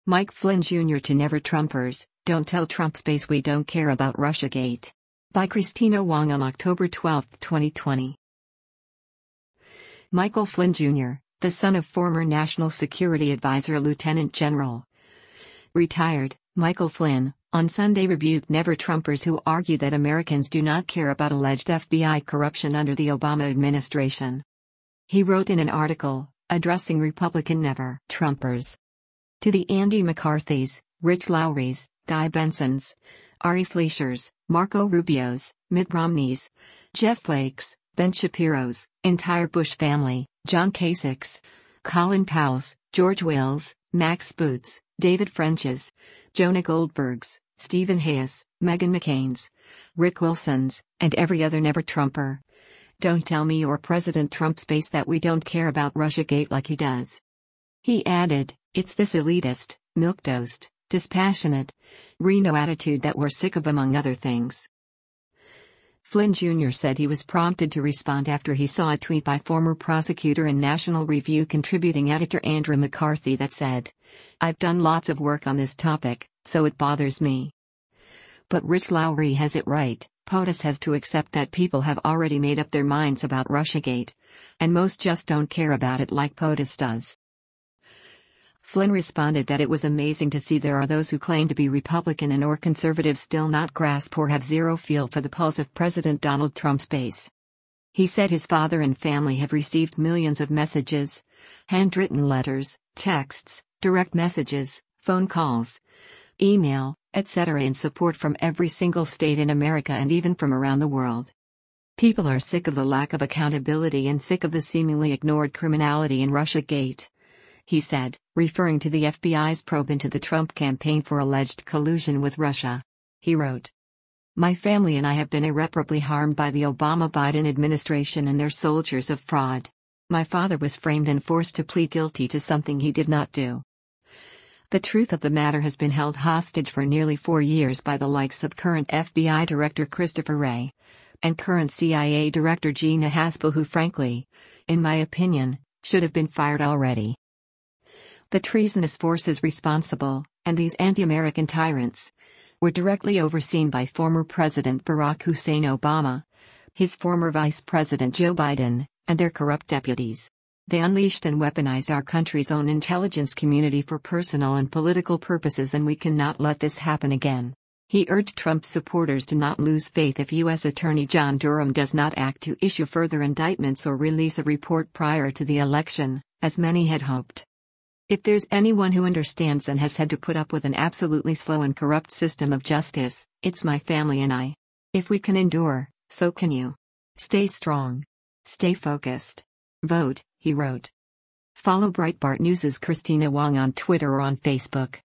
Mike Flynn Jr. to Never Trumpers, Don't Tell Trumpspace We Don't Care About Russiagate. By Christina Wong on October 12, 2020. Michael Flynn Jr., the son of former National Security Advisor Lieutenant General retired Michael Flynn, on Sunday rebuked Never Trumpers who argue that Americans do not care about alleged FBI corruption under the Obama administration. He wrote in an article, addressing Republican Never Trumpers. To the Andy McCarthy's, Rich Lowry's, Guy Benson's, Ari Fleischers, Marco Rubio's, Mitt Romney's, Jeff Flake's, Ben Shapiro's, entire Bush family, John Kasich's, Colin Powell's, George Will's, Max Boot's, David French's, Jonah Goldberg's, Stephen Hayes, Meghan McCain's, Rick Wilson's, and every other Never Trumper. Don't tell me or President Trumpspace that we don't care about Russiagate like he does. He added, it's this elitist, milquetoast, dispassionate, Reno attitude that we're sick of, among other things. Flynn Jr. said he was prompted to respond after he saw a tweet by former prosecutor and National Review contributing editor Andrew McCarthy that said, I've done lots of work on this topic, so it bothers me. But Rich Lowry has it right. POTUS has to accept that people have already made up their minds about Russiagate, and most just don't care about it like POTUS does. Flynn responded that it was amazing to see there are those who claim to be Republican and or conservative still not grasp or have zero feel for the pulse of President Donald Trump's base. He said his father and family have received millions of messages, handwritten letters, texts, direct messages, phone calls, email, etc. in support from every single state in America and even from around the world. People are sick of the lack of accountability and sick of the seemingly ignored criminality in Russiagate, he said, referring to the FBI's probe into the Trump campaign for alleged collusion with Russia. He wrote, My family and I have been irreparably harmed by the Obama-Biden administration and their soldiers of fraud. My father was framed and forced to plead guilty to something he did not do. The truth of the matter has been held hostage for nearly 4 years by the likes of current FBI Director Christopher Wray and current CIA Director Gina Haspel, who frankly, in my opinion, should have been fired already. The treasonous forces responsible, and these anti-American tyrants, were directly overseen by former President Barack Hussein Obama, his former Vice President Joe Biden, and their corrupt deputies. They unleashed and weaponized our country's own intelligence community for personal and political purposes, and we cannot let this happen again. He urged Trump supporters to not lose faith if U.S. Attorney John Durham does not act to issue further indictments or release a report prior to the election, as many had hoped. If there's anyone who understands and has had to put up with an absolutely slow and corrupt system of justice, it's my family and I. If we can endure, so can you. Stay strong. Stay focused. Vote, he wrote. Follow Breitbart News' Christina Wong on Twitter or on Facebook.